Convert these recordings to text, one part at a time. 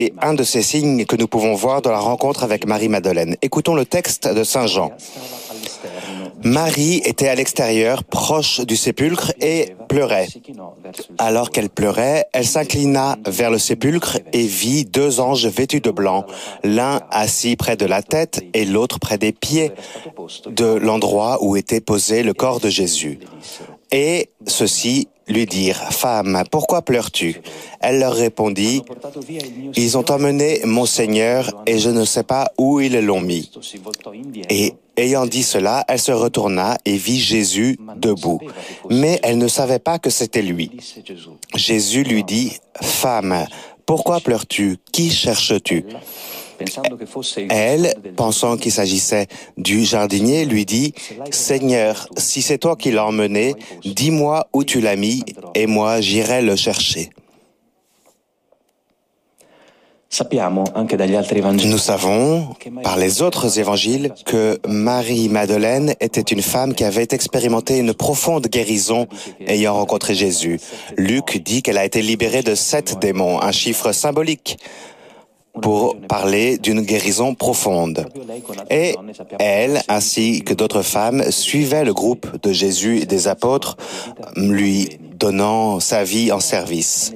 est un de ces signes que nous pouvons voir dans la rencontre avec Marie-Madeleine. Écoutons le texte de Saint Jean. Marie était à l'extérieur, proche du sépulcre, et pleurait. Alors qu'elle pleurait, elle s'inclina vers le sépulcre et vit deux anges vêtus de blanc, l'un assis près de la tête et l'autre près des pieds de l'endroit où était posé le corps de Jésus. Et ceux-ci lui dirent, « Femme, pourquoi pleures-tu » Elle leur répondit, « Ils ont emmené mon Seigneur et je ne sais pas où ils l'ont mis. » Et ayant dit cela, elle se retourna et vit Jésus debout. Mais elle ne savait pas que c'était lui. Jésus lui dit, « Femme, pourquoi pleures-tu? Qui cherches-tu » Elle, pensant qu'il s'agissait du jardinier, lui dit, « Seigneur, si c'est toi qui l'as emmené, dis-moi où tu l'as mis, et moi j'irai le chercher. » Nous savons, par les autres évangiles, que Marie-Madeleine était une femme qui avait expérimenté une profonde guérison ayant rencontré Jésus. Luc dit qu'elle a été libérée de 7 démons, un chiffre symbolique pour parler d'une guérison profonde. Et elle, ainsi que d'autres femmes, suivaient le groupe de Jésus et des apôtres, lui donnant sa vie en service.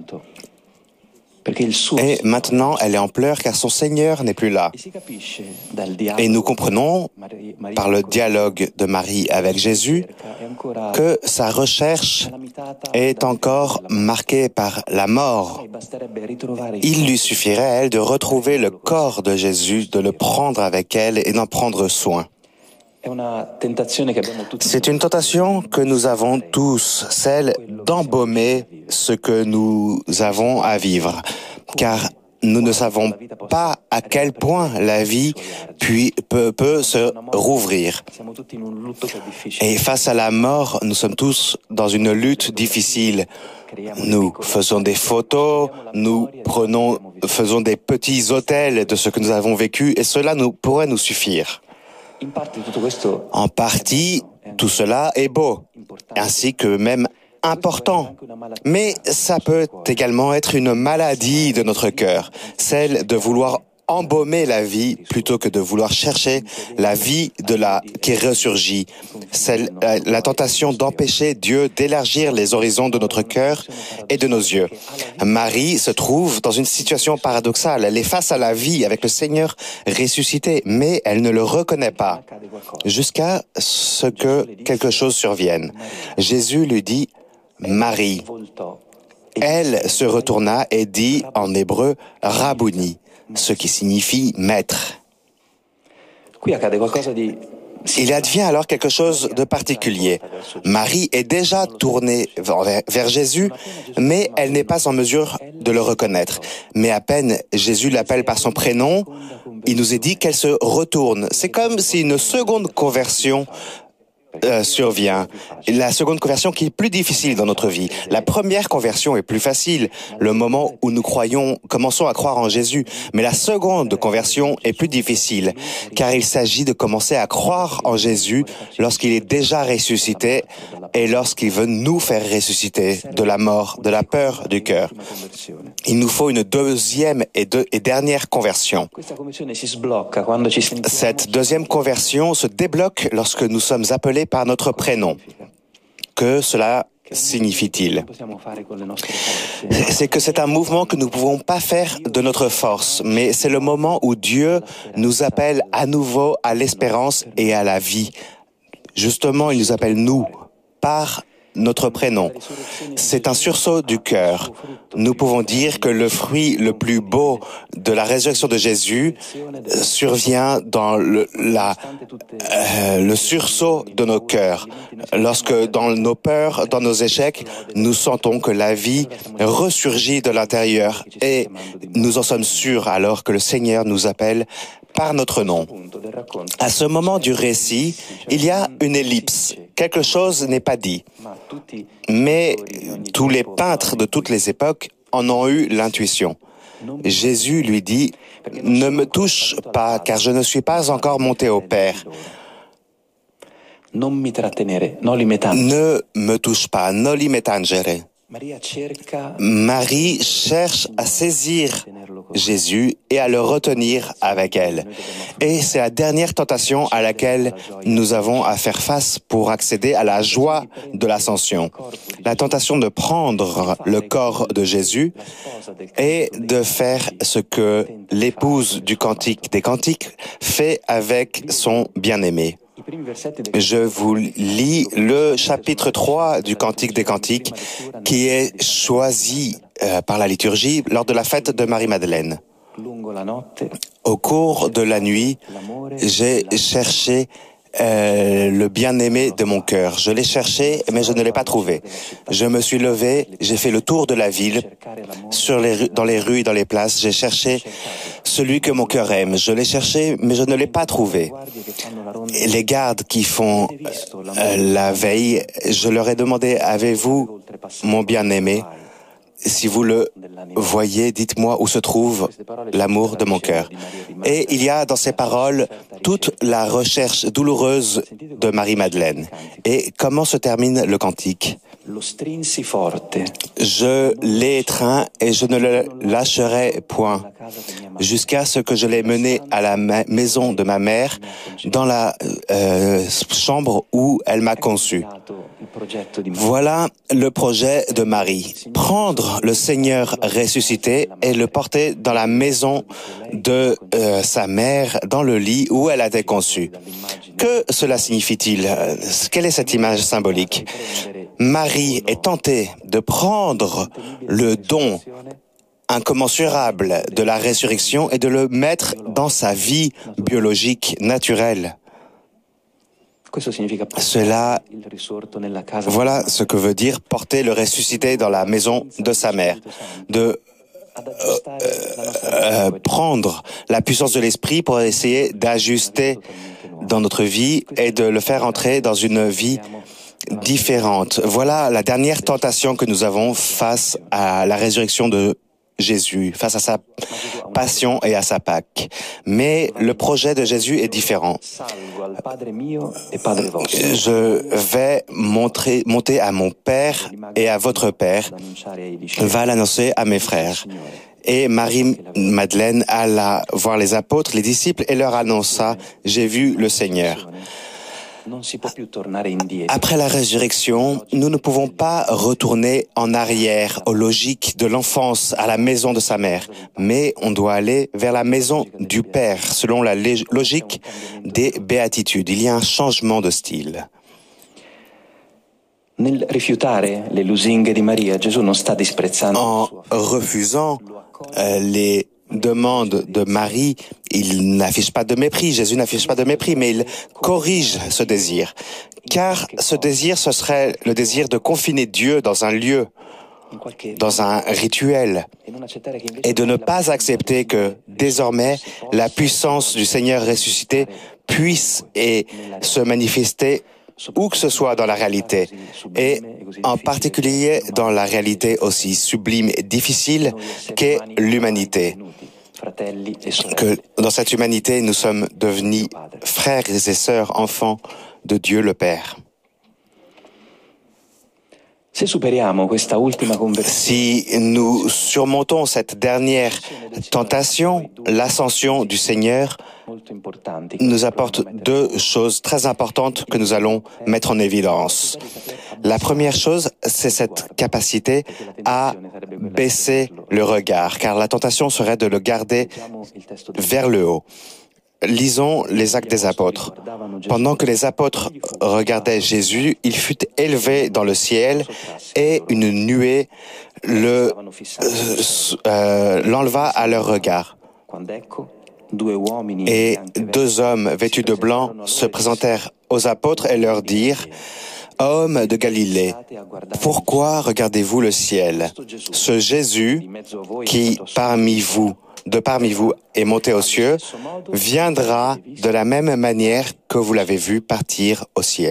Et maintenant, elle est en pleurs car son Seigneur n'est plus là. Et nous comprenons, par le dialogue de Marie avec Jésus, que sa recherche est encore marquée par la mort. Il lui suffirait, elle, de retrouver le corps de Jésus, de le prendre avec elle et d'en prendre soin. C'est une tentation que nous avons tous, celle d'embaumer ce que nous avons à vivre, car nous ne savons pas à quel point la vie peut se rouvrir. Et face à la mort, nous sommes tous dans une lutte difficile. Nous faisons des photos, faisons des petits autels de ce que nous avons vécu, et cela pourrait nous suffire. En partie, tout cela est beau, ainsi que même important. Mais ça peut également être une maladie de notre cœur, celle de vouloir embaumer la vie plutôt que de vouloir chercher la vie qui ressurgit. C'est la tentation d'empêcher Dieu d'élargir les horizons de notre cœur et de nos yeux. Marie se trouve dans une situation paradoxale. Elle est face à la vie avec le Seigneur ressuscité, mais elle ne le reconnaît pas jusqu'à ce que quelque chose survienne. Jésus lui dit « Marie ». Elle se retourna et dit en hébreu « Rabouni », ce qui signifie « maître ». Il advient alors quelque chose de particulier. Marie est déjà tournée vers Jésus, mais elle n'est pas en mesure de le reconnaître. Mais à peine Jésus l'appelle par son prénom, il nous est dit qu'elle se retourne. C'est comme si une seconde conversion survient. La seconde conversion qui est plus difficile dans notre vie. La première conversion est plus facile, le moment où nous commençons à croire en Jésus. Mais la seconde conversion est plus difficile, car il s'agit de commencer à croire en Jésus lorsqu'il est déjà ressuscité et lorsqu'il veut nous faire ressusciter de la mort, de la peur du cœur. Il nous faut une deuxième et dernière conversion. Cette deuxième conversion se débloque lorsque nous sommes appelés par notre prénom. Que cela signifie-t-il? C'est que c'est un mouvement que nous ne pouvons pas faire de notre force, mais c'est le moment où Dieu nous appelle à nouveau à l'espérance et à la vie. Justement, il nous appelle nous par notre prénom. C'est un sursaut du cœur. Nous pouvons dire que le fruit le plus beau de la résurrection de Jésus survient dans le sursaut de nos cœurs. Lorsque dans nos peurs, dans nos échecs, nous sentons que la vie ressurgit de l'intérieur et nous en sommes sûrs alors que le Seigneur nous appelle par notre nom. À ce moment du récit, il y a une ellipse. Quelque chose n'est pas dit. Mais tous les peintres de toutes les époques en ont eu l'intuition. Jésus lui dit « Ne me touche pas, car je ne suis pas encore monté au Père. » Ne me touche pas, noli me tangere. Marie cherche à saisir Jésus et à le retenir avec elle. Et c'est la dernière tentation à laquelle nous avons à faire face pour accéder à la joie de l'ascension. La tentation de prendre le corps de Jésus et de faire ce que l'épouse du Cantique des Cantiques fait avec son bien-aimé. Je vous lis le chapitre 3 du Cantique des Cantiques qui est choisi par la liturgie lors de la fête de Marie-Madeleine. Au cours de la nuit, j'ai cherché le bien-aimé de mon cœur. Je l'ai cherché, mais je ne l'ai pas trouvé. Je me suis levé, j'ai fait le tour de la ville, dans les rues et dans les places. J'ai cherché celui que mon cœur aime. Je l'ai cherché, mais je ne l'ai pas trouvé. Et les gardes qui font la veille, je leur ai demandé, avez-vous mon bien-aimé? Si vous le voyez, dites-moi où se trouve l'amour de mon cœur. Et il y a dans ces paroles toute la recherche douloureuse de Marie-Madeleine. Et comment se termine le cantique? Je l'ai étreint et je ne le lâcherai point, jusqu'à ce que je l'ai mené à la maison de ma mère, dans la chambre où elle m'a conçu. Voilà le projet de Marie. Prendre le Seigneur ressuscité et le porter dans la maison de sa mère, dans le lit où elle a été conçue. Que cela signifie-t-il? Quelle est cette image symbolique? Marie est tentée de prendre le don incommensurable de la résurrection et de le mettre dans sa vie biologique, naturelle. Voilà ce que veut dire porter le ressuscité dans la maison de sa mère, de prendre la puissance de l'esprit pour essayer d'ajuster dans notre vie et de le faire entrer dans une vie différente. Voilà la dernière tentation que nous avons face à la résurrection de Jésus, face à sa passion et à sa Pâque. Mais le projet de Jésus est différent. Je vais monter à mon Père et à votre Père, va l'annoncer à mes frères. Et Marie-Madeleine alla voir les apôtres, les disciples, et leur annonça, j'ai vu le Seigneur. Après la résurrection, nous ne pouvons pas retourner en arrière aux logiques de l'enfance, à la maison de sa mère, mais on doit aller vers la maison du Père, selon la logique des béatitudes. Il y a un changement de style. En refusant les demandes de Marie, il n'affiche pas de mépris, Jésus n'affiche pas de mépris, mais il corrige ce désir. Car ce désir, ce serait le désir de confiner Dieu dans un lieu, dans un rituel, et de ne pas accepter que désormais la puissance du Seigneur ressuscité puisse et se manifester où que ce soit dans la réalité, et en particulier dans la réalité aussi sublime et difficile qu'est l'humanité. Que dans cette humanité, nous sommes devenus frères et sœurs, enfants de Dieu le Père. Si nous surmontons cette dernière tentation, l'ascension du Seigneur nous apporte deux choses très importantes que nous allons mettre en évidence. La première chose, c'est cette capacité à baisser le regard, car la tentation serait de le garder vers le haut. Lisons les Actes des Apôtres. Pendant que les apôtres regardaient Jésus, il fut élevé dans le ciel et une nuée l'enleva à leur regard. Et deux hommes vêtus de blanc se présentèrent aux apôtres et leur dirent « Hommes de Galilée, pourquoi regardez-vous le ciel? Ce Jésus qui, parmi vous est monté aux cieux, viendra de la même manière que vous l'avez vu partir au ciel. »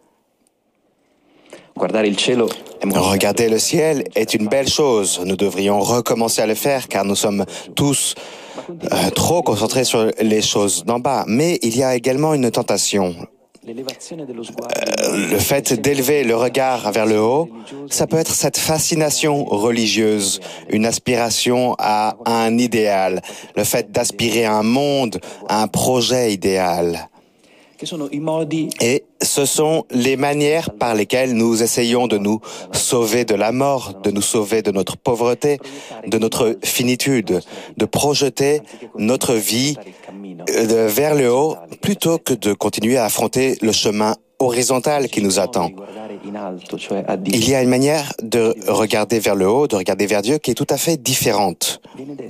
Regarder le ciel est une belle chose. Nous devrions recommencer à le faire car nous sommes tous trop concentrés sur les choses d'en bas. Mais il y a également une tentation. Le fait d'élever le regard vers le haut, ça peut être cette fascination religieuse, une aspiration à un idéal, le fait d'aspirer à un monde, à un projet idéal. Et ce sont les manières par lesquelles nous essayons de nous sauver de la mort, de nous sauver de notre pauvreté, de notre finitude, de projeter notre vie vers le haut plutôt que de continuer à affronter le chemin horizontal qui nous attend. Il y a une manière de regarder vers le haut, de regarder vers Dieu qui est tout à fait différente.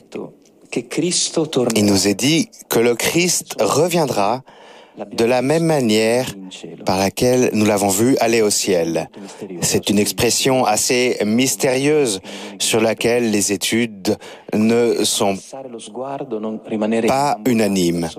Il nous est dit que le Christ reviendra de la même manière par laquelle nous l'avons vu aller au ciel. C'est une expression assez mystérieuse sur laquelle les études ne sont pas unanimes.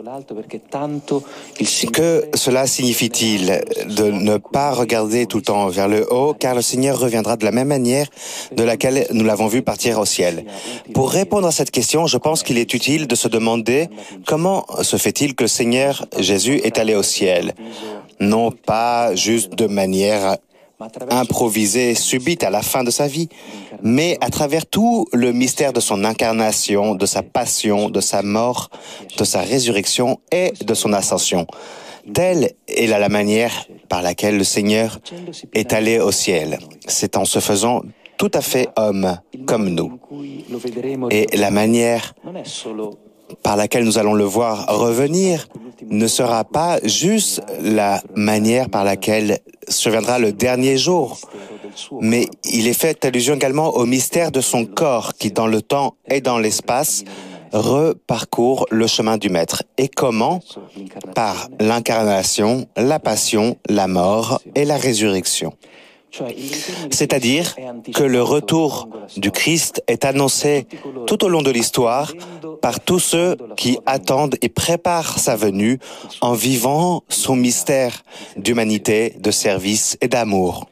Que cela signifie-t-il de ne pas regarder tout le temps vers le haut, car le Seigneur reviendra de la même manière de laquelle nous l'avons vu partir au ciel? Pour répondre à cette question, je pense qu'il est utile de se demander comment se fait-il que le Seigneur Jésus est allé au ciel? Non pas juste de manière improvisée, subite à la fin de sa vie, mais à travers tout le mystère de son incarnation, de sa passion, de sa mort, de sa résurrection et de son ascension. Telle est la manière par laquelle le Seigneur est allé au ciel. C'est en se faisant tout à fait homme, comme nous. Et la manière par laquelle nous allons le voir revenir ne sera pas juste la manière par laquelle surviendra le dernier jour, mais il est fait allusion également au mystère de son corps qui, dans le temps et dans l'espace, reparcourt le chemin du Maître. Et comment? Par l'incarnation, la passion, la mort et la résurrection. C'est-à-dire que le retour du Christ est annoncé tout au long de l'histoire par tous ceux qui attendent et préparent sa venue en vivant son mystère d'humanité, de service et d'amour.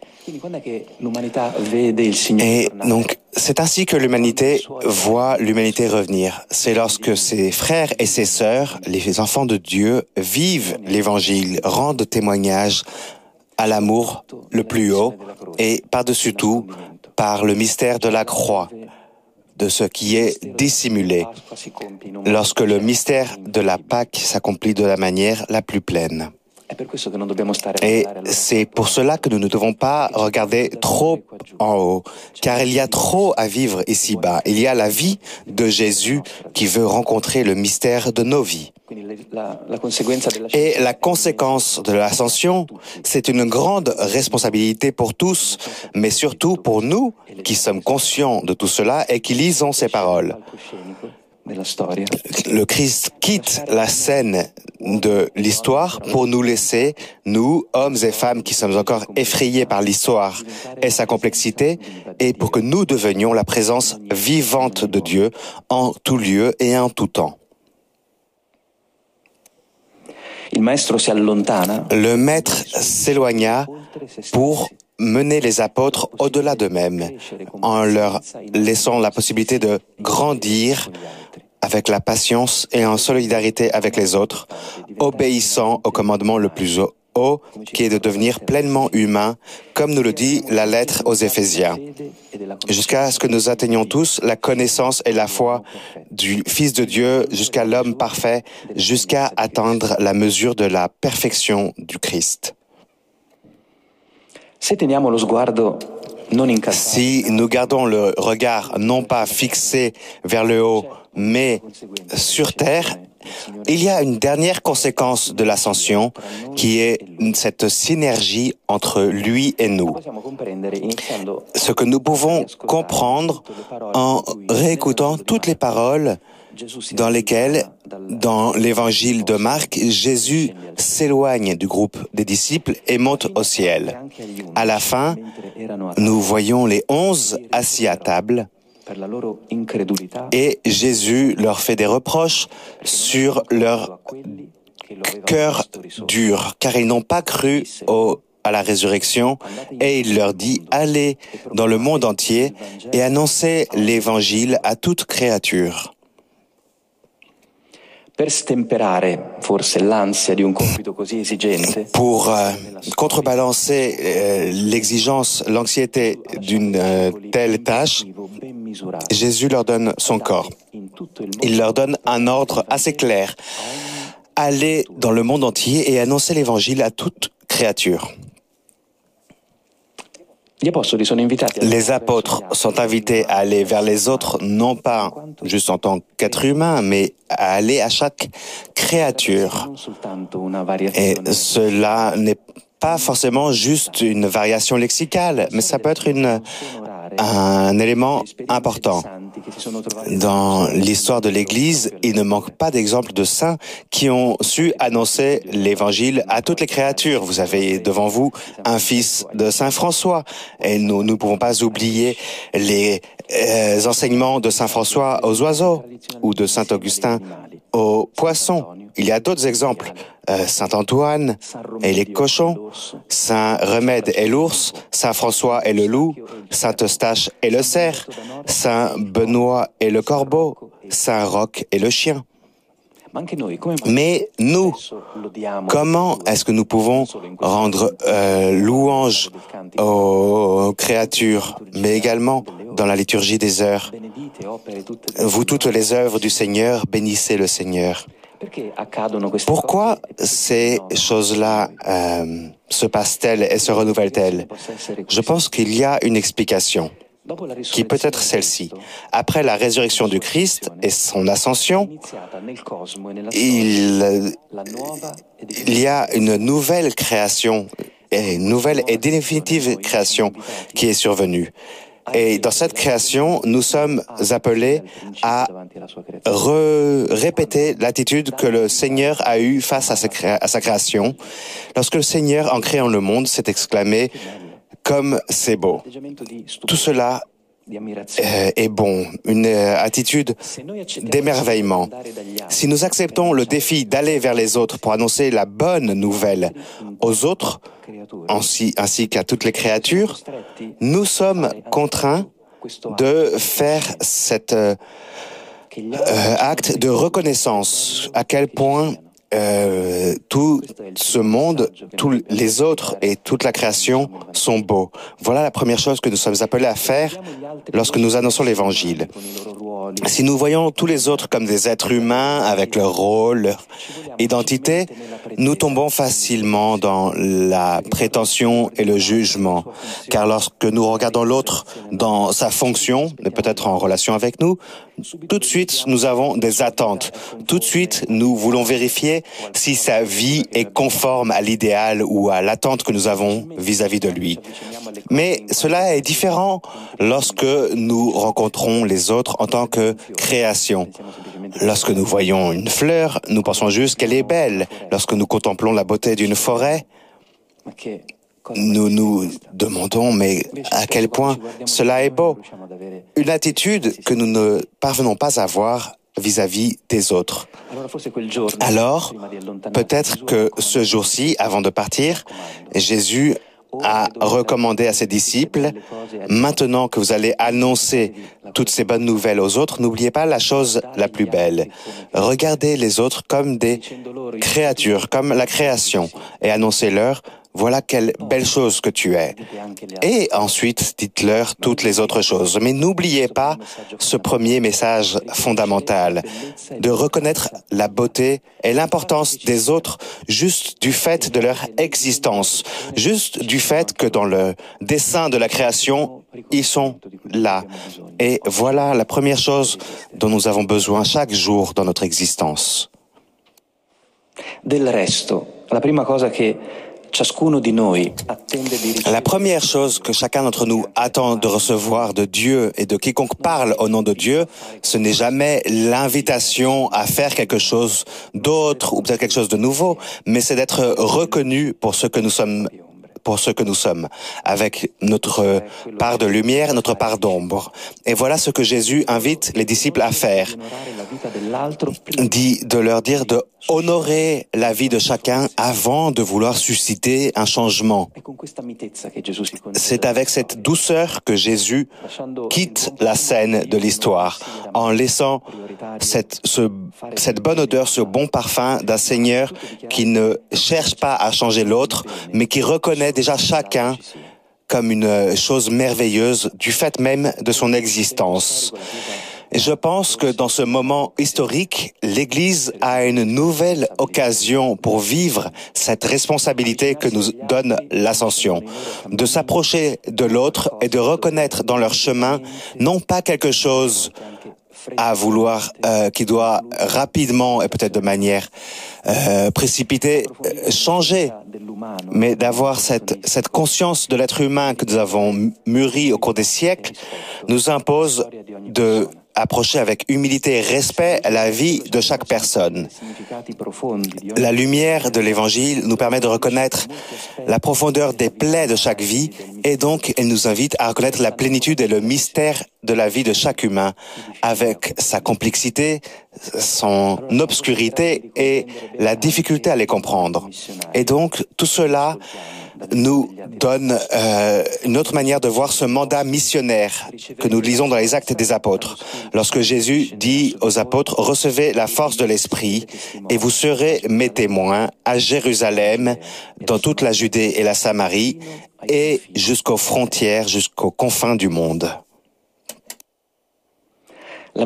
Et donc, c'est ainsi que l'humanité voit l'humanité revenir. C'est lorsque ses frères et ses sœurs, les enfants de Dieu, vivent l'Évangile, rendent témoignage à l'amour le plus haut et par-dessus tout par le mystère de la croix, de ce qui est dissimulé, lorsque le mystère de la Pâque s'accomplit de la manière la plus pleine. Et c'est pour cela que nous ne devons pas regarder trop en haut, car il y a trop à vivre ici-bas. Il y a la vie de Jésus qui veut rencontrer le mystère de nos vies. Et la conséquence de l'ascension, c'est une grande responsabilité pour tous, mais surtout pour nous qui sommes conscients de tout cela et qui lisons ces paroles. Le Christ quitte la scène de l'histoire pour nous laisser, nous, hommes et femmes qui sommes encore effrayés par l'histoire et sa complexité, et pour que nous devenions la présence vivante de Dieu en tout lieu et en tout temps. Le Maître s'éloigna pour mener les apôtres au-delà d'eux-mêmes, en leur laissant la possibilité de grandir avec la patience et en solidarité avec les autres, obéissant au commandement le plus haut, qui est de devenir pleinement humain, comme nous le dit la lettre aux Éphésiens, jusqu'à ce que nous atteignions tous la connaissance et la foi du Fils de Dieu, jusqu'à l'homme parfait, jusqu'à atteindre la mesure de la perfection du Christ. Si nous gardons le regard non pas fixé vers le haut, mais sur terre, il y a une dernière conséquence de l'ascension qui est cette synergie entre lui et nous. Ce que nous pouvons comprendre en réécoutant toutes les paroles dans lesquelles, dans l'évangile de Marc, Jésus s'éloigne du groupe des disciples et monte au ciel. À la fin, nous voyons les 11 assis à table et Jésus leur fait des reproches sur leur cœur dur, car ils n'ont pas cru à la résurrection, et il leur dit « Allez dans le monde entier et annoncez l'évangile à toute créature ». Pour contrebalancer l'exigence, l'anxiété d'une telle tâche, Jésus leur donne son corps. Il leur donne un ordre assez clair. Allez dans le monde entier et annoncez l'évangile à toute créature. Les apôtres sont invités à aller vers les autres, non pas juste en tant qu'être humain, mais à aller à chaque créature. Et cela n'est pas forcément juste une variation lexicale, mais ça peut être un élément important. Dans l'histoire de l'Église, il ne manque pas d'exemples de saints qui ont su annoncer l'Évangile à toutes les créatures. Vous avez devant vous un fils de Saint François, et nous ne pouvons pas oublier les enseignements de Saint François aux oiseaux ou de Saint Augustin aux poissons. Il y a d'autres exemples. Saint Antoine et les cochons, Saint Remède et l'ours, Saint François et le loup, Saint Eustache et le cerf, Saint Benoît et le corbeau, Saint Roch et le chien. Mais nous, comment est-ce que nous pouvons rendre louange aux créatures, mais également dans la liturgie des heures? Vous toutes les œuvres du Seigneur, bénissez le Seigneur. Pourquoi ces choses-là se passent-elles et se renouvellent-elles? Je pense qu'il y a une explication, qui peut être celle-ci. Après la résurrection du Christ et son ascension, il y a une nouvelle création, une nouvelle et définitive création qui est survenue. Et dans cette création, nous sommes appelés à répéter l'attitude que le Seigneur a eue face à sa création. Lorsque le Seigneur, en créant le monde, s'est exclamé « Comme c'est beau ». Tout cela est bon, une attitude d'émerveillement. Si nous acceptons le défi d'aller vers les autres pour annoncer la bonne nouvelle aux autres, ainsi qu'à toutes les créatures, nous sommes contraints de faire cet acte de reconnaissance, à quel point tout ce monde, tous les autres et toute la création sont beaux. Voilà la première chose que nous sommes appelés à faire lorsque nous annonçons l'Évangile. Si nous voyons tous les autres comme des êtres humains avec leur rôle, leur identité, nous tombons facilement dans la prétention et le jugement. Car lorsque nous regardons l'autre dans sa fonction, et peut-être en relation avec nous, tout de suite, nous avons des attentes. Tout de suite, nous voulons vérifier si sa vie est conforme à l'idéal ou à l'attente que nous avons vis-à-vis de lui. Mais cela est différent lorsque nous rencontrons les autres en tant que création. Lorsque nous voyons une fleur, nous pensons juste qu'elle est belle. Lorsque nous contemplons la beauté d'une forêt, nous nous demandons, mais à quel point cela est beau. Une attitude que nous ne parvenons pas à avoir vis-à-vis des autres. Alors, peut-être que ce jour-ci, avant de partir, Jésus a recommandé à ses disciples, maintenant que vous allez annoncer toutes ces bonnes nouvelles aux autres, n'oubliez pas la chose la plus belle. Regardez les autres comme des créatures, comme la création, et annoncez-leur, voilà quelle belle chose que tu es. Et ensuite, dites-leur toutes les autres choses. Mais n'oubliez pas ce premier message fondamental, de reconnaître la beauté et l'importance des autres juste du fait de leur existence, juste du fait que dans le dessein de la création, ils sont là. Et voilà la première chose dont nous avons besoin chaque jour dans notre existence. Del resto, la prima cosa che la première chose que chacun d'entre nous attend de recevoir de Dieu et de quiconque parle au nom de Dieu, ce n'est jamais l'invitation à faire quelque chose d'autre ou peut-être quelque chose de nouveau, mais c'est d'être reconnu pour ce que nous sommes, pour ce que nous sommes, avec notre part de lumière, notre part d'ombre. Et voilà ce que Jésus invite les disciples à faire. Dit de leur dire de honorer la vie de chacun avant de vouloir susciter un changement. C'est avec cette douceur que Jésus quitte la scène de l'histoire, en laissant cette bonne odeur, ce bon parfum d'un Seigneur qui ne cherche pas à changer l'autre, mais qui reconnaît déjà chacun comme une chose merveilleuse du fait même de son existence. Je pense que dans ce moment historique, l'Église a une nouvelle occasion pour vivre cette responsabilité que nous donne l'Ascension, de s'approcher de l'autre et de reconnaître dans leur chemin non pas quelque chose à vouloir qui doit rapidement et peut-être de manière précipitée changer, mais d'avoir cette conscience de l'être humain que nous avons mûri au cours des siècles nous impose de approcher avec humilité et respect la vie de chaque personne. La lumière de l'Évangile nous permet de reconnaître la profondeur des plaies de chaque vie et donc elle nous invite à reconnaître la plénitude et le mystère de la vie de chaque humain avec sa complexité, son obscurité et la difficulté à les comprendre. Et donc tout cela nous donne une autre manière de voir ce mandat missionnaire que nous lisons dans les Actes des Apôtres. Lorsque Jésus dit aux apôtres, « Recevez la force de l'Esprit et vous serez mes témoins à Jérusalem, dans toute la Judée et la Samarie et jusqu'aux frontières, jusqu'aux confins du monde. » La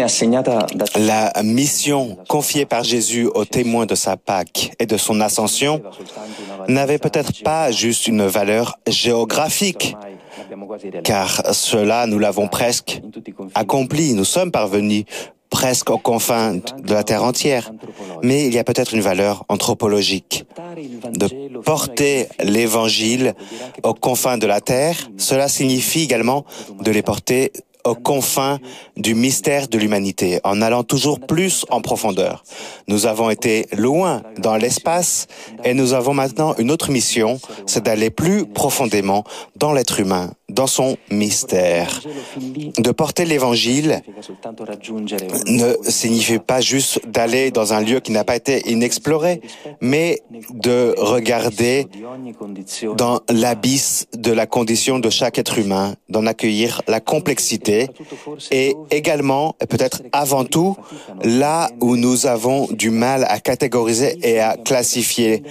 mission confiée par Jésus aux témoins de sa Pâque et de son ascension n'avait peut-être pas juste une valeur géographique, car cela, nous l'avons presque accompli. Nous sommes parvenus presque aux confins de la terre entière. Mais il y a peut-être une valeur anthropologique. De porter l'Évangile aux confins de la terre, cela signifie également de les porter aux confins du mystère de l'humanité, en allant toujours plus en profondeur. Nous avons été loin dans l'espace et nous avons maintenant une autre mission, c'est d'aller plus profondément dans l'être humain, dans son mystère. De porter l'Évangile ne signifie pas juste d'aller dans un lieu qui n'a pas été inexploré, mais de regarder dans l'abysse de la condition de chaque être humain, d'en accueillir la complexité et également, peut-être avant tout, là où nous avons du mal à catégoriser et à classifier,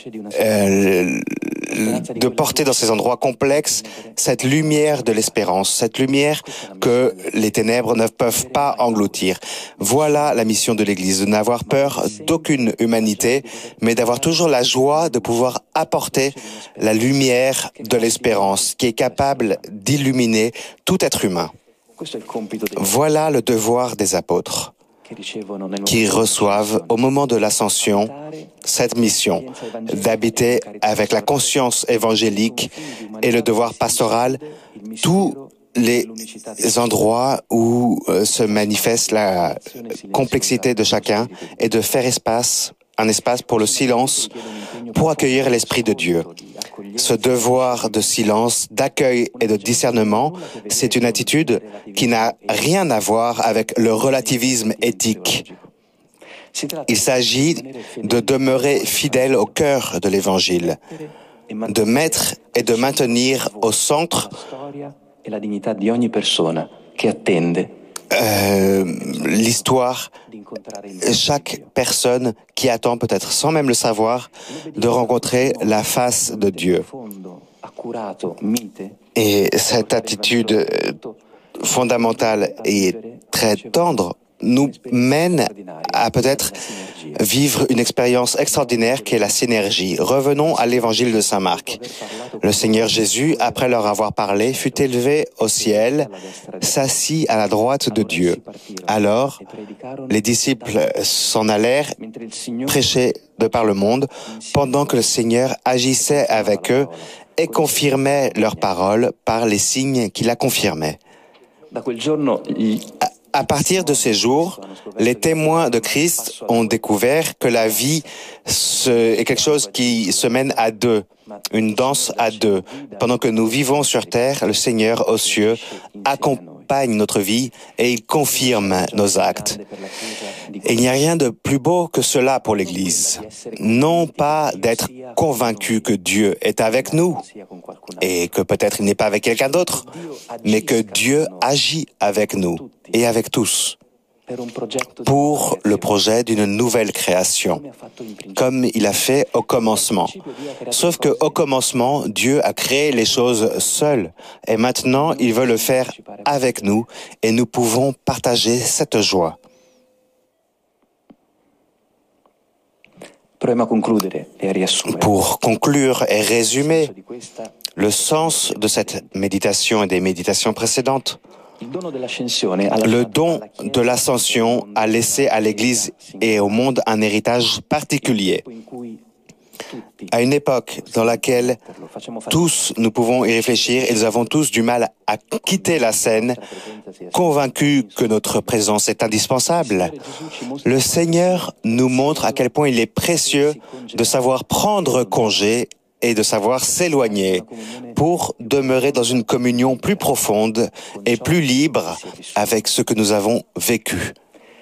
de porter dans ces endroits complexes cette lumière de l'espérance, cette lumière que les ténèbres ne peuvent pas engloutir. Voilà la mission de l'Église, de n'avoir peur d'aucune humanité, mais d'avoir toujours la joie de pouvoir apporter la lumière de l'espérance qui est capable d'illuminer tout être humain. Voilà le devoir des apôtres qui reçoivent au moment de l'ascension cette mission d'habiter avec la conscience évangélique et le devoir pastoral tous les endroits où se manifeste la complexité de chacun et de faire un espace pour le silence, pour accueillir l'Esprit de Dieu. Ce devoir de silence, d'accueil et de discernement, c'est une attitude qui n'a rien à voir avec le relativisme éthique. Il s'agit de demeurer fidèle au cœur de l'Évangile, de mettre et de maintenir au centre l'histoire, chaque personne qui attend peut-être sans même le savoir de rencontrer la face de Dieu. Et cette attitude fondamentale et très tendre nous mène à peut-être vivre une expérience extraordinaire qui est la synergie. Revenons à l'évangile de Saint Marc. Le Seigneur Jésus, après leur avoir parlé, fut élevé au ciel, s'assit à la droite de Dieu. Alors, les disciples s'en allèrent, prêchaient de par le monde, pendant que le Seigneur agissait avec eux et confirmait leurs paroles par les signes qui la confirmaient. À partir de ces jours, les témoins de Christ ont découvert que la vie est quelque chose qui se mène à deux. une danse à deux. Pendant que nous vivons sur terre, le Seigneur aux cieux accompagne notre vie et il confirme nos actes. Et il n'y a rien de plus beau que cela pour l'Église. Non pas d'être convaincu que Dieu est avec nous et que peut-être il n'est pas avec quelqu'un d'autre, mais que Dieu agit avec nous et avec tous pour le projet d'une nouvelle création, comme il a fait au commencement. Sauf que au commencement, Dieu a créé les choses seul, et maintenant il veut le faire avec nous, et nous pouvons partager cette joie. Pour conclure et résumer le sens de cette méditation et des méditations précédentes, le don de l'ascension a laissé à l'Église et au monde un héritage particulier. À une époque dans laquelle tous nous pouvons y réfléchir et nous avons tous du mal à quitter la scène, convaincus que notre présence est indispensable, le Seigneur nous montre à quel point il est précieux de savoir prendre congé et de savoir s'éloigner pour demeurer dans une communion plus profonde et plus libre avec ce que nous avons vécu.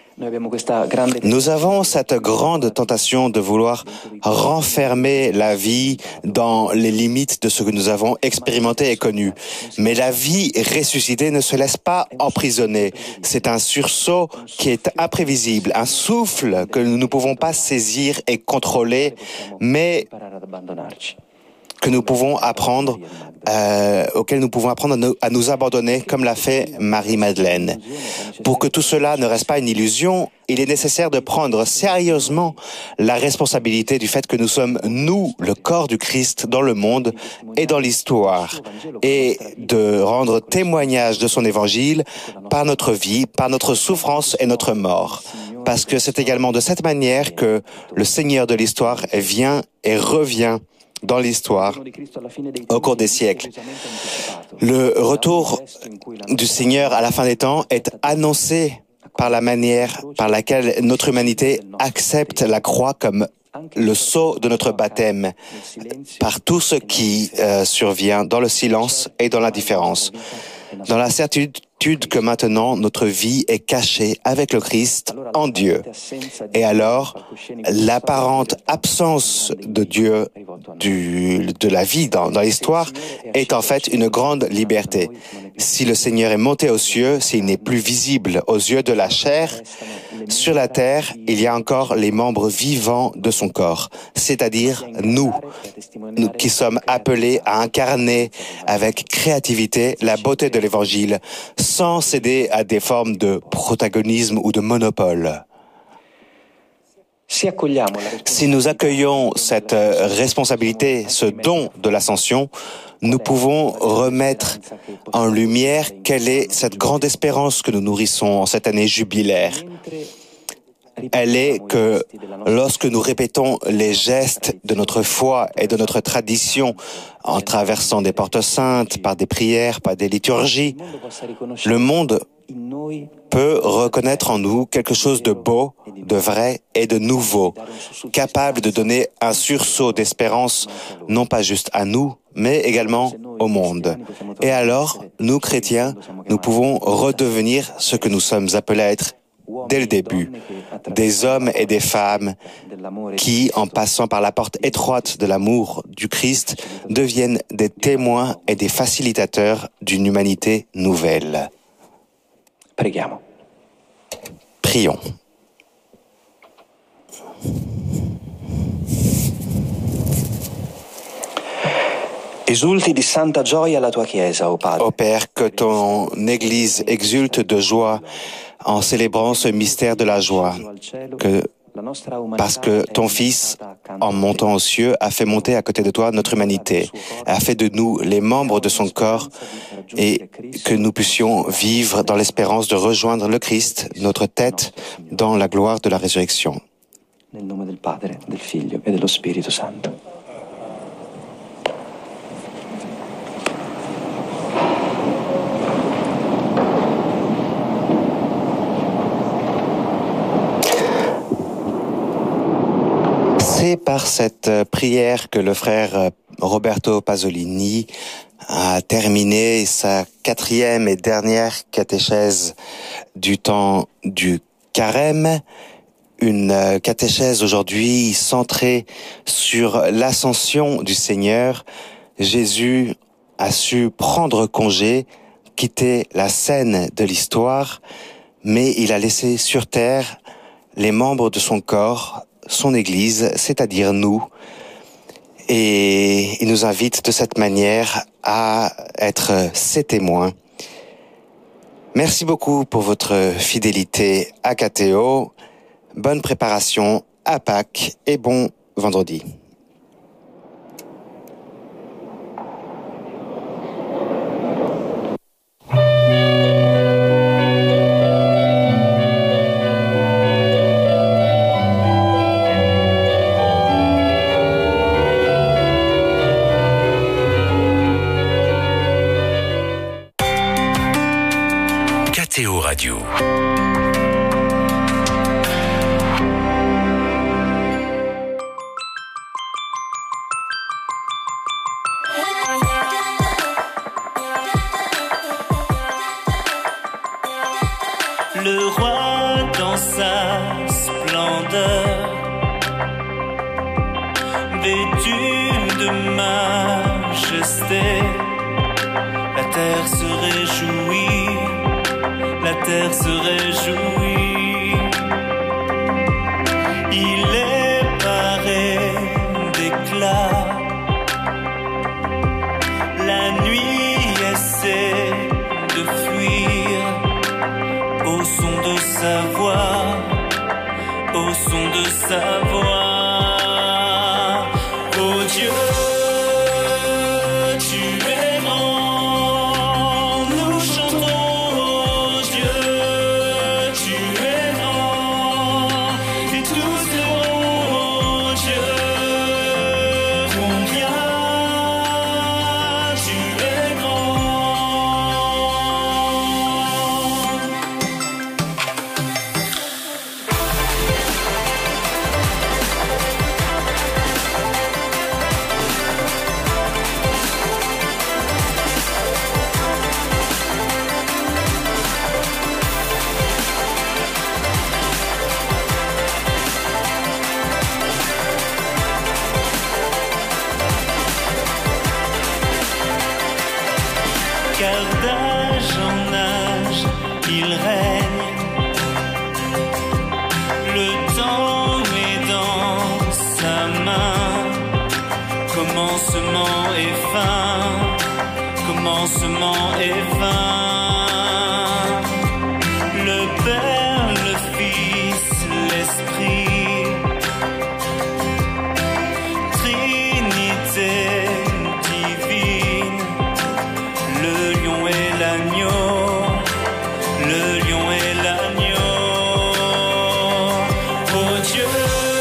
Nous avons cette grande tentation de vouloir renfermer la vie dans les limites de ce que nous avons expérimenté et connu. Mais la vie ressuscitée ne se laisse pas emprisonner. C'est un sursaut qui est imprévisible, un souffle que nous ne pouvons pas saisir et contrôler, mais que nous pouvons apprendre, auquel nous pouvons apprendre à nous abandonner, comme l'a fait Marie-Madeleine. Pour que tout cela ne reste pas une illusion, il est nécessaire de prendre sérieusement la responsabilité du fait que nous sommes, nous, le corps du Christ dans le monde et dans l'histoire, et de rendre témoignage de son évangile par notre vie, par notre souffrance et notre mort. Parce que c'est également de cette manière que le Seigneur de l'histoire vient et revient dans l'histoire, au cours des siècles. Le retour du Seigneur à la fin des temps est annoncé par la manière par laquelle notre humanité accepte la croix comme le sceau de notre baptême, par tout ce qui survient dans le silence et dans l'indifférence. Dans la certitude que maintenant notre vie est cachée avec le Christ en Dieu. Et alors, l'apparente absence de Dieu, de la vie dans l'histoire, est en fait une grande liberté. Si le Seigneur est monté aux cieux, s'il n'est plus visible aux yeux de la chair, sur la terre, il y a encore les membres vivants de son corps, c'est-à-dire nous qui sommes appelés à incarner avec créativité la beauté de l'Évangile, sans céder à des formes de protagonisme ou de monopole. Si nous accueillons cette responsabilité, ce don de l'ascension, nous pouvons remettre en lumière quelle est cette grande espérance que nous nourrissons en cette année jubilaire. Elle est que lorsque nous répétons les gestes de notre foi et de notre tradition en traversant des portes saintes, par des prières, par des liturgies, le monde peut reconnaître en nous quelque chose de beau, de vrai et de nouveau, capable de donner un sursaut d'espérance, non pas juste à nous, mais également au monde. Et alors, nous chrétiens, nous pouvons redevenir ce que nous sommes appelés à être dès le début, des hommes et des femmes qui, en passant par la porte étroite de l'amour du Christ, deviennent des témoins et des facilitateurs d'une humanité nouvelle. Prions. Esulti di santa gioia la tua Chiesa, o Padre. Ô Père, que ton Église exulte de joie en célébrant ce mystère de la joie, parce que ton Fils, en montant aux cieux, a fait monter à côté de toi notre humanité, a fait de nous les membres de son corps et que nous puissions vivre dans l'espérance de rejoindre le Christ, notre tête, dans la gloire de la résurrection. Nel nome del Padre, del Figlio e dello Spirito Santo. touché par cette prière que le frère Roberto Pasolini a terminé sa 4e et dernière catéchèse du temps du carême. Une catéchèse aujourd'hui centrée sur l'ascension du Seigneur. Jésus a su prendre congé, quitter la scène de l'histoire, mais il a laissé sur terre les membres de son corps, son Église, c'est-à-dire nous, et il nous invite de cette manière à être ses témoins. Merci beaucoup pour votre fidélité à KTO. Bonne préparation à Pâques et bon vendredi. KTO Radio. Le roi dans sa splendeur, vêtu de majesté, la terre se réjouit, la terre se réjouit. Il est paré d'éclat, la nuit essaie de fuir au son de sa voix, au son de sa voix. Oh Dieu, tu es grand, nous chantons. Oh Dieu, tu es grand, et tous diront, oh Dieu, combien tu es grand. Car d'âge en âge, il règne. Le temps est dans sa main. Commencement et fin, commencement et fin. Le Père, le Fils, l'Esprit, Trinité divine. Le lion et l'agneau, le lion et l'agneau. Oh Dieu,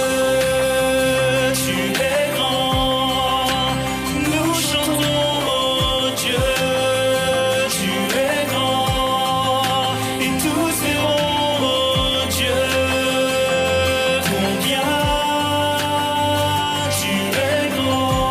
tu es grand, nous chantons. Oh Dieu, tu es grand, et tous diront, oh Dieu, combien tu es grand.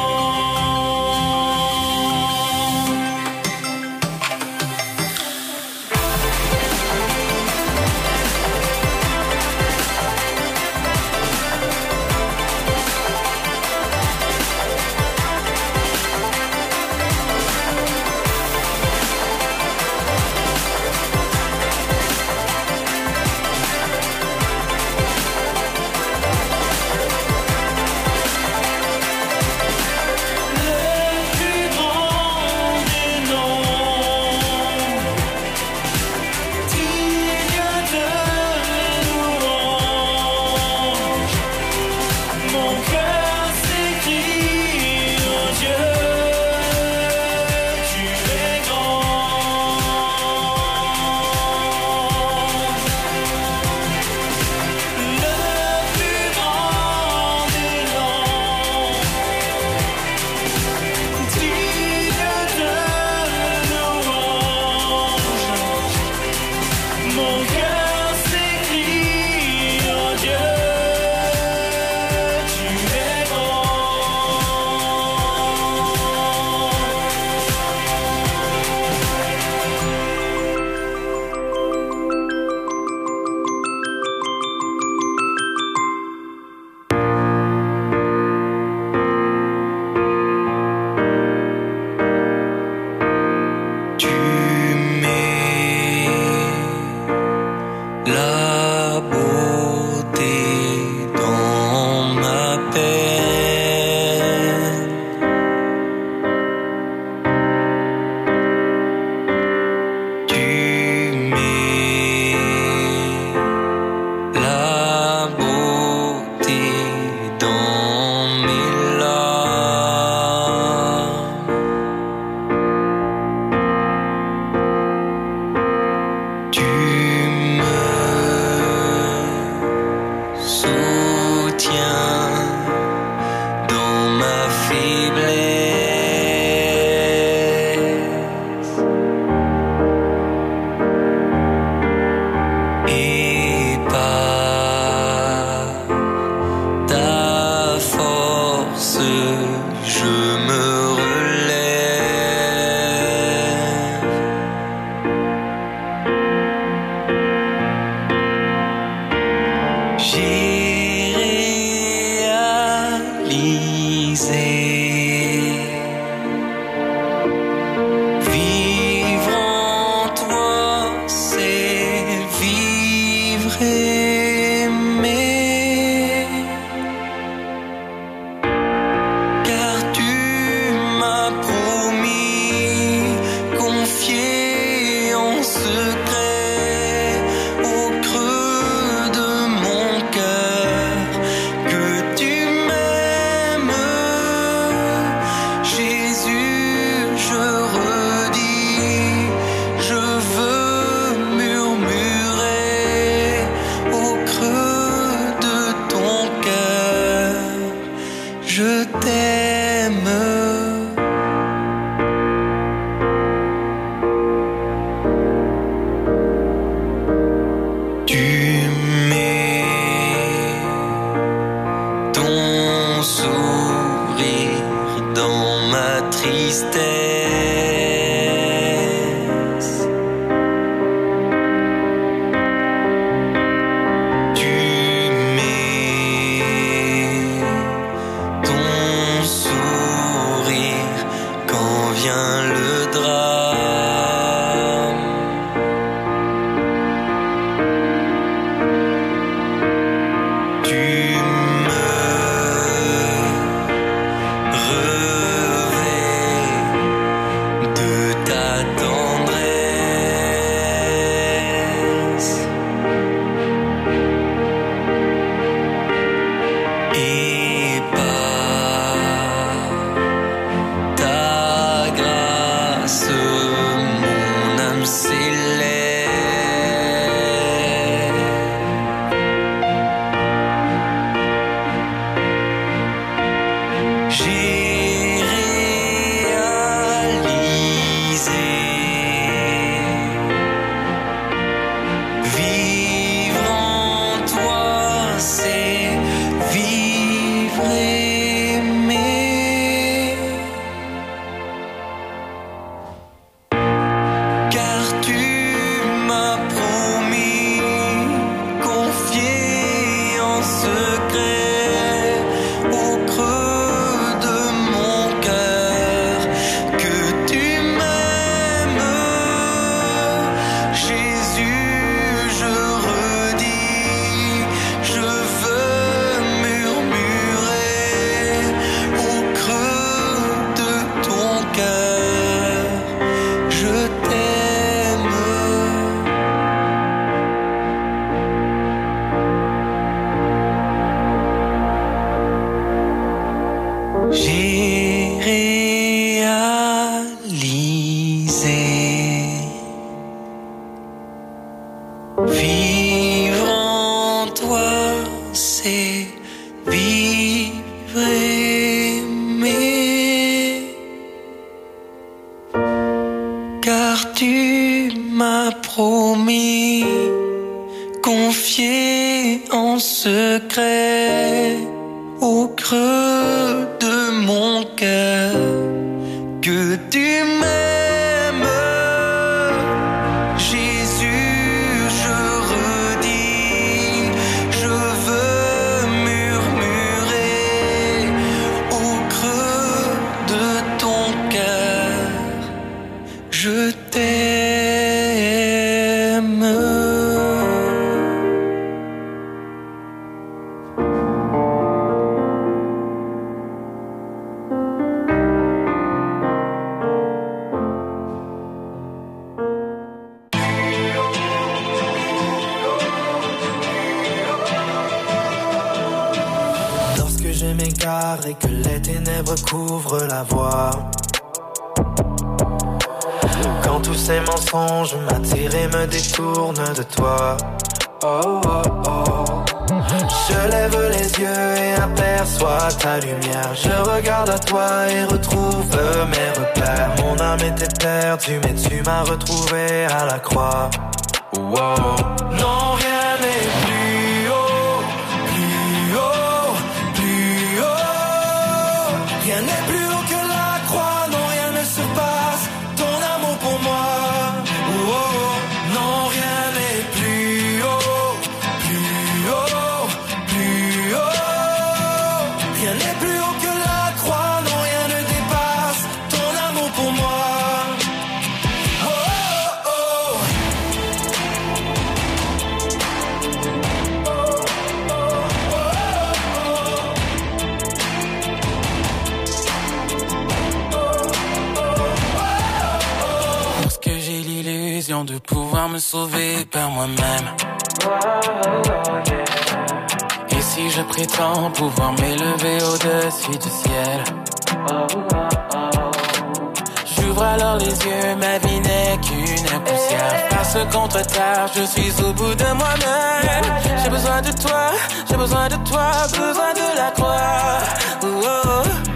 t'aime. Tu mets ton sourire dans ma tristesse. Tu mets ton sourire quand vient le drame. Tu me revêts de ta tendresse et par ta grâce mon âme s'élève. J'ai réalisé vivre en toi, c'est vivre aimer. Car tu m'as promis confier en secret au creux de mon cœur que tu m'aimes. Jésus, je redis, je veux murmurer au creux de ton cœur, je t'aime. J'ai réalisé vivre en toi, c'est vivre aimer. Car tu m'as promis confier en secret au creux de mon cœur que tu m'aimes. Jésus, je redis, je veux murmurer au creux de ton cœur, je t'aime. Lorsque je m'égare et que les ténèbres couvrent la voie, quand tous ces mensonges m'attirent et me détournent de toi, oh oh oh, je lève les yeux et aperçois ta lumière. Je regarde à toi et retrouve mes repères. Mon âme était perdue mais tu m'as retrouvé à la croix. Wow. Non, rien n'est plus haut, plus haut, plus haut. Rien n'est plus haut que la croix. Non, rien ne surpasse ton amour pour moi. Oh, non, rien n'est plus haut, plus haut, plus haut. Rien n'est plus haut que la croix. Non, rien ne dépasse ton amour pour moi. Oh, oh, oh. Lorsque j'ai l'illusion de pouvoir me sauver par moi-même, et si je prétends pouvoir m'élever au-dessus du ciel, j'ouvre alors les yeux, ma vie n'est qu'une poussière. Parce contre terre, je suis au bout de moi-même. J'ai besoin de toi, besoin de la croix. Oh, oh.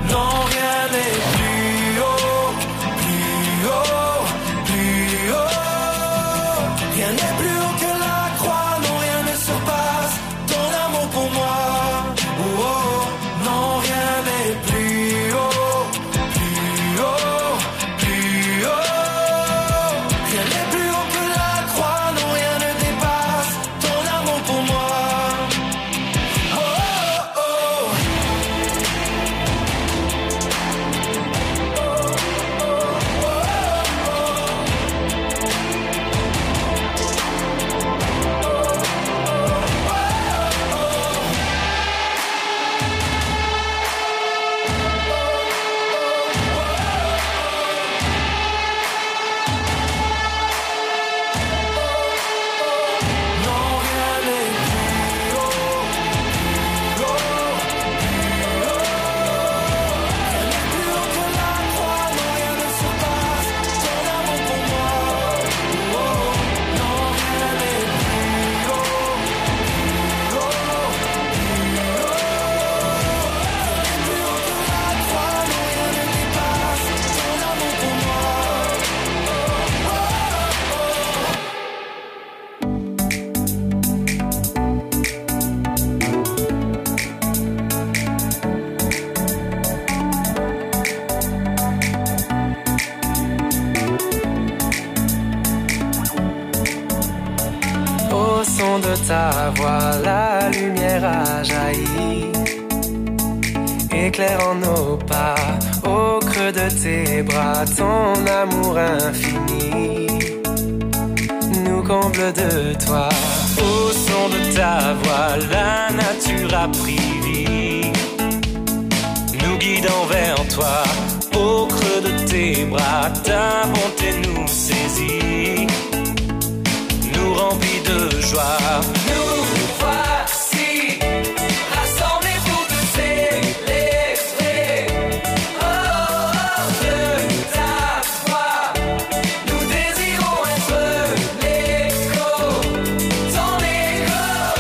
ta voix, la lumière a jailli, éclairant nos pas, au creux de tes bras, ton amour infini nous comble de toi. Au son de ta voix, la nature a pris vie, nous guidant vers toi. Au creux de tes bras, ta bonté nous saisit, nous remplit de joie. Nous voici rassemblés pour te célébrer. Oh, oh, de ta voix, nous désirons être l'écho, ton écho.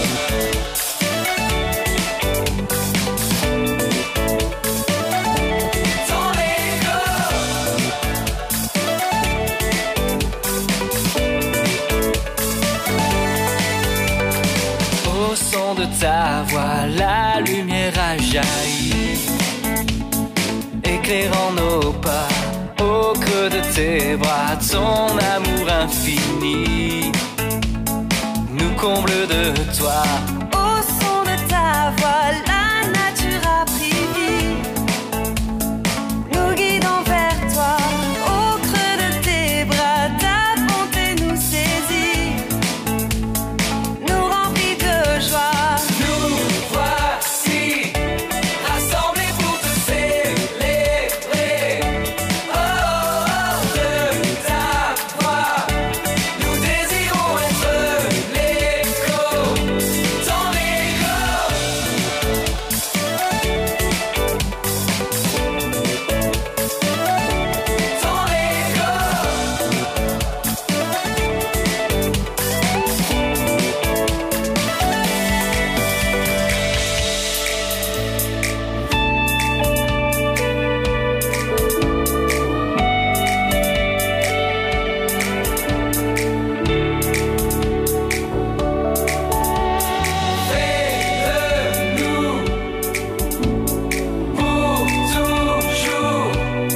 Ton écho. Au son de ta voix, la lumière a jailli, éclairant nos pas. Au creux de tes bras, ton amour infini nous comble de toi. Au son de ta voix, la nature a pris vie, nous guidant vers toi. Au creux de tes bras, ta bonté nous saisit, nous remplit de joie. Nous voici rassemblés pour te célébrer. Oh, oh, de ta voix, nous désirons être l'écho, ton écho. Ton écho. Fais de nous pour toujours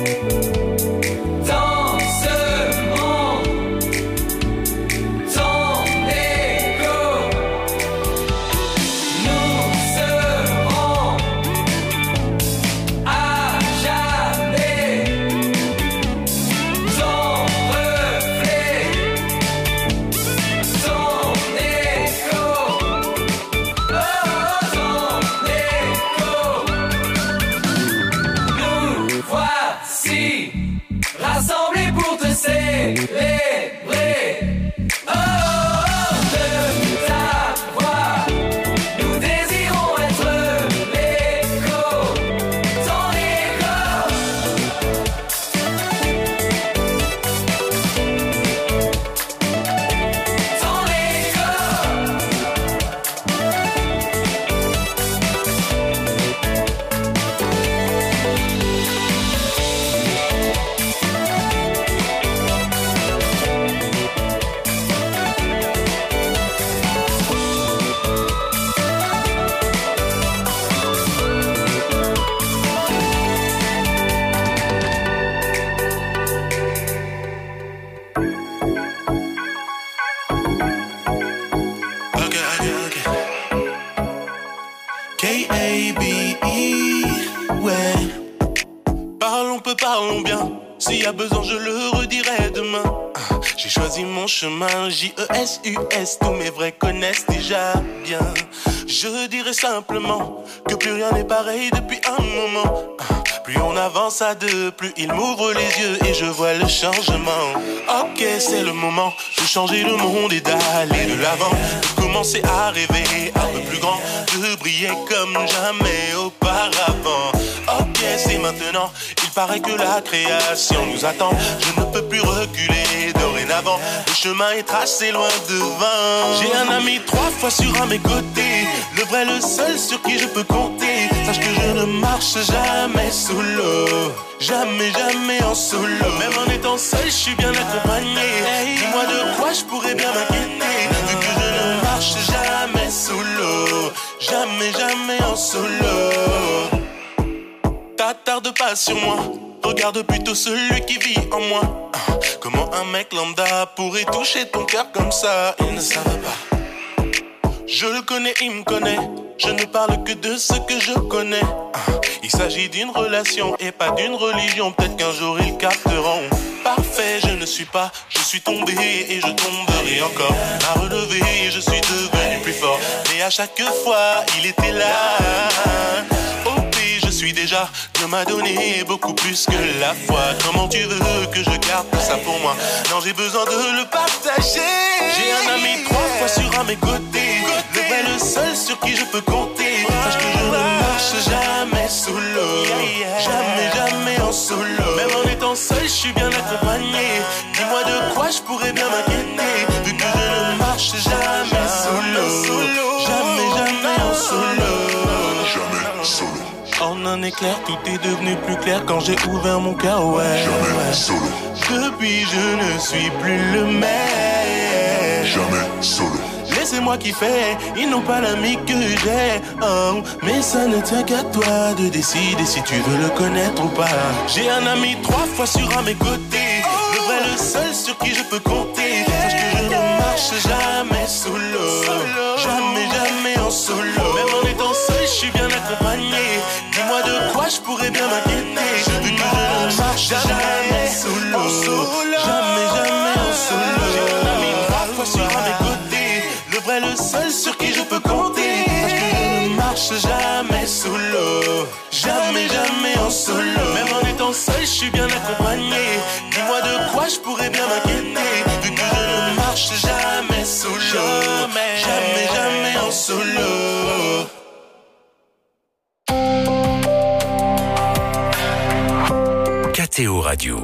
dans ce monde ton écho. Nous serons à jamais ton reflet, ton écho. Nous voici rassemblés pour te célébrer. Oh, oh, de ta voix, nous désirons être l'écho, ton écho. Ton écho. K-A-B-E, ouais. Parlons peu, parlons bien. S'il y a besoin, je le redirai demain. J'ai choisi mon chemin, J-E-S-U-S. Tous mes vrais connaissent déjà bien. Je dirais simplement que plus rien n'est pareil depuis un moment. Plus on avance à deux, plus il m'ouvre les yeux et je vois le changement. Ok, c'est le moment de changer le monde et d'aller de l'avant. De commencer à rêver un peu plus grand, de briller comme jamais auparavant. Ok, c'est maintenant, il paraît que la création nous attend. Je ne peux plus reculer, dorénavant le chemin est tracé loin devant. J'ai un ami 3 fois sûr à mes côtés, le vrai, le seul sur qui je peux compter. Sache que je ne marche jamais solo, jamais, jamais en solo. Même en étant seul, je suis bien accompagné. Dis-moi de quoi je pourrais bien m'inquiéter, vu que je ne marche jamais solo, jamais, jamais en solo. T'attarde pas sur moi, regarde plutôt celui qui vit en moi. Comment un mec lambda pourrait toucher ton cœur comme ça? Il ne savait pas. Je le connais, il me connaît. Je ne parle que de ce que je connais. Il s'agit d'une relation et pas d'une religion. Peut-être qu'un jour ils capteront. Parfait, je ne suis pas. Je suis tombé et je tomberai encore. À relever, je suis devenu plus fort. Mais à chaque fois, il était là. Je suis déjà, Dieu m'a donné beaucoup plus que la foi. Comment tu veux que je garde tout ça pour moi? Non, j'ai besoin de le partager. J'ai un ami 3 fois sur mes côtés. Le vrai, le seul sur qui je peux compter. Sache que je ne marche jamais solo. Jamais, jamais en solo. Même en étant seul, je suis bien accompagné. Dis-moi de quoi je pourrais bien m'inquiéter. Vu que je ne marche jamais solo. Jamais, jamais en solo. Jamais solo. En un éclair, tout est devenu plus clair quand j'ai ouvert mon cœur, ouais. Jamais solo. Depuis, je ne suis plus le même. Jamais solo. Laissez-moi kiffer, ils n'ont pas l'ami que j'ai. Oh, mais ça ne tient qu'à toi de décider si tu veux le connaître ou pas. J'ai un ami 3 fois sur mes côtés. Le vrai, le seul sur qui je peux compter. Sache que je ne marche jamais solo. Jamais, jamais en solo. Même en étant seul, je suis bien accompagné. Dis-moi de quoi je pourrais bien m'inquiéter. Vu que je ne marche jamais solo. Jamais, jamais en solo. J'ai un ami 3 fois sur mes côtés. Le vrai, le seul sur qui je peux compter. Sache que je ne marche jamais solo. Jamais, jamais en solo. Même en étant seul, je suis bien accompagné. Dis-moi de quoi je pourrais bien m'inquiéter. Vu que je ne marche jamais solo. Jamais, jamais, jamais en solo. KTO Radio.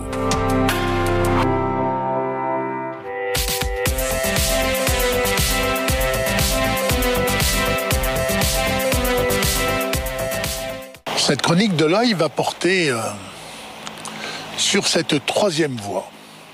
Cette chronique de l'œil va porter sur cette troisième voie.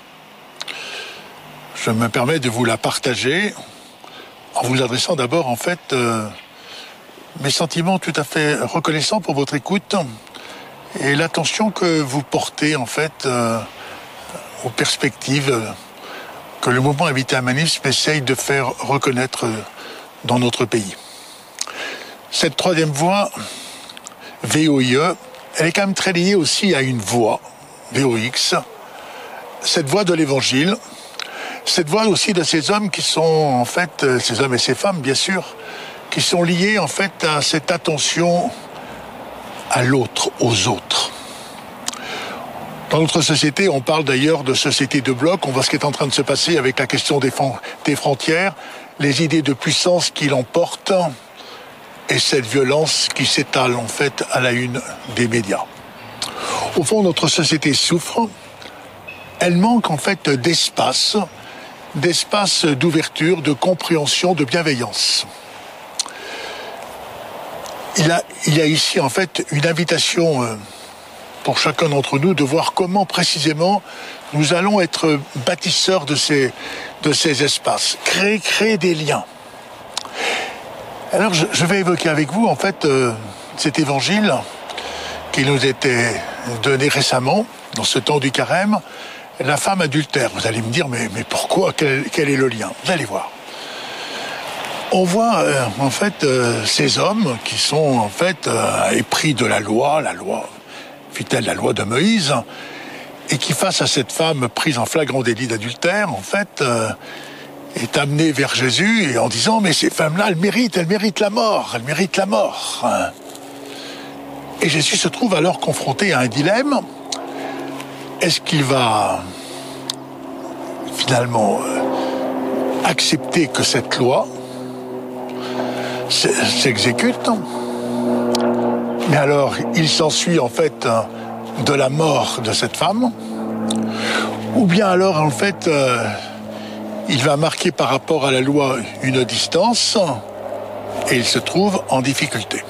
Je me permets de vous la partager en vous adressant d'abord en fait mes sentiments tout à fait reconnaissants pour votre écoute et l'attention que vous portez en fait aux perspectives que le mouvement Invité Humanisme essaye de faire reconnaître dans notre pays. Cette troisième voie, VOIE, elle est quand même très liée aussi à une voie, VOX, cette voie de l'Évangile, cette voie aussi de ces hommes qui sont en fait, ces hommes et ces femmes bien sûr, qui sont liés en fait à cette attention à l'autre, aux autres. Dans notre société, on parle d'ailleurs de société de bloc, on voit ce qui est en train de se passer avec la question des frontières, les idées de puissance qui l'emportent, et cette violence qui s'étale en fait à la une des médias. Au fond, notre société souffre. Elle manque en fait d'espace d'ouverture, de compréhension, de bienveillance. Il y a ici en fait une invitation pour chacun d'entre nous de voir comment précisément nous allons être bâtisseurs de ces espaces, créer des liens. Alors je vais évoquer avec vous en fait cet évangile qui nous était donné récemment dans ce temps du carême, la femme adultère. Vous allez me dire mais pourquoi, quel est le lien? Vous allez voir. On voit en fait ces hommes qui sont en fait épris de la loi fut-elle la loi de Moïse, et qui face à cette femme prise en flagrant délit d'adultère en fait est amené vers Jésus et en disant mais ces femmes-là, elles méritent la mort. Et Jésus se trouve alors confronté à un dilemme. Est-ce qu'il va finalement accepter que cette loi s'exécute? Mais alors, il s'ensuit en fait de la mort de cette femme, ou bien alors en fait il va marquer par rapport à la loi une distance et il se trouve en difficulté.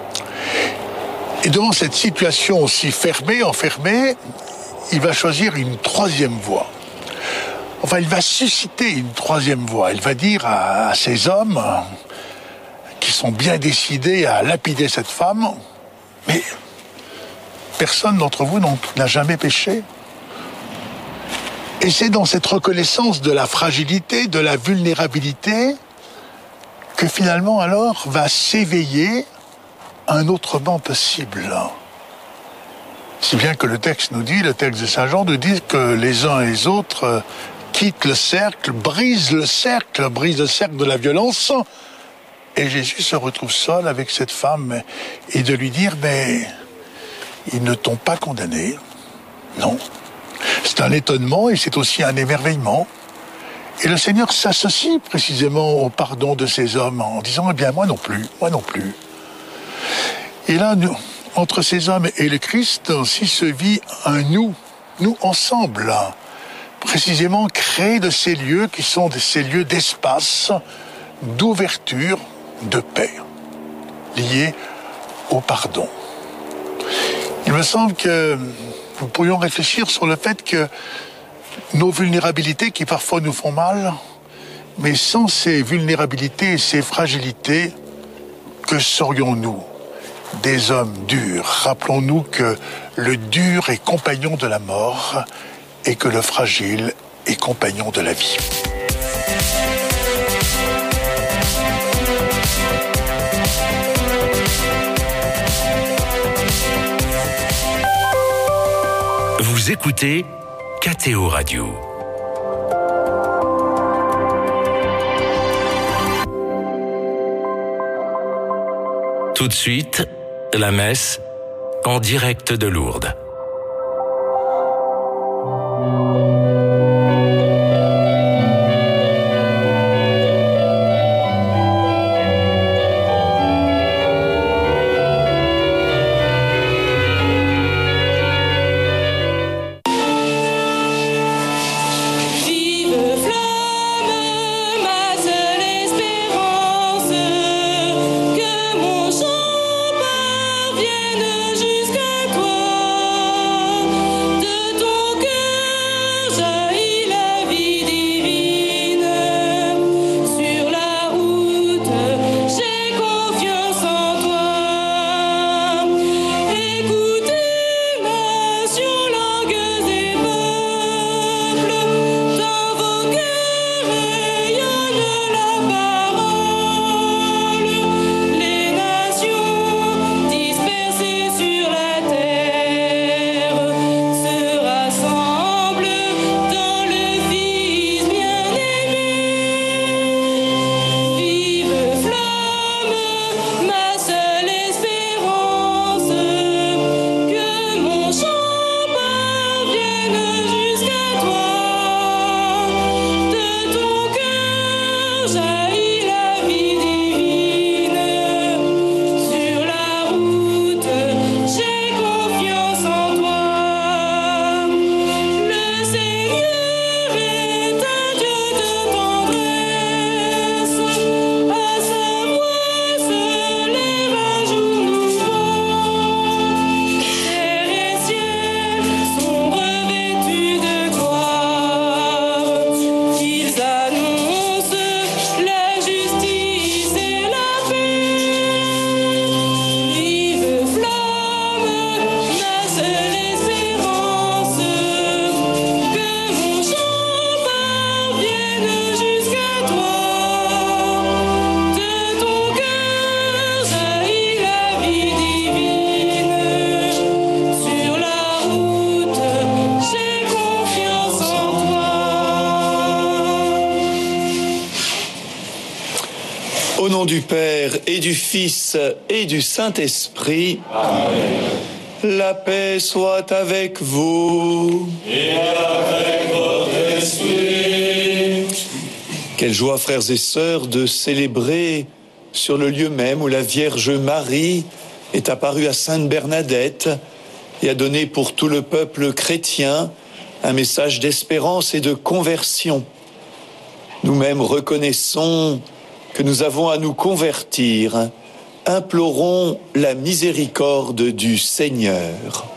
Et devant cette situation aussi enfermée, il va choisir une troisième voie. Enfin, il va susciter une troisième voie. Il va dire à ces hommes qui sont bien décidés à lapider cette femme, mais personne d'entre vous n'a jamais péché. Et c'est dans cette reconnaissance de la fragilité, de la vulnérabilité, que finalement alors va s'éveiller un autre banc possible. Si bien que le texte nous dit, le texte de Saint Jean nous dit que les uns et les autres quittent le cercle, brisent le cercle de la violence, et Jésus se retrouve seul avec cette femme et de lui dire, mais ils ne t'ont pas condamné. Non. C'est un étonnement et c'est aussi un émerveillement. Et le Seigneur s'associe précisément au pardon de ces hommes en disant, eh bien, moi non plus. Et là, entre ces hommes et le Christ, aussi se vit un nous ensemble, précisément créés de ces lieux qui sont ces lieux d'espace, d'ouverture, de paix, liés au pardon. Il me semble que nous pourrions réfléchir sur le fait que nos vulnérabilités qui parfois nous font mal, mais sans ces vulnérabilités et ces fragilités, que serions-nous ? Des hommes durs. Rappelons-nous que le dur est compagnon de la mort et que le fragile est compagnon de la vie. Vous écoutez KTO Radio. Tout de suite, la messe en direct de Lourdes. Au nom du Père et du Fils et du Saint-Esprit, Amen. La paix soit avec vous. Et avec votre esprit. Quelle joie, frères et sœurs, de célébrer sur le lieu même où la Vierge Marie est apparue à Sainte Bernadette et a donné pour tout le peuple chrétien un message d'espérance et de conversion. Nous-mêmes reconnaissons que nous avons à nous convertir. Implorons la miséricorde du Seigneur.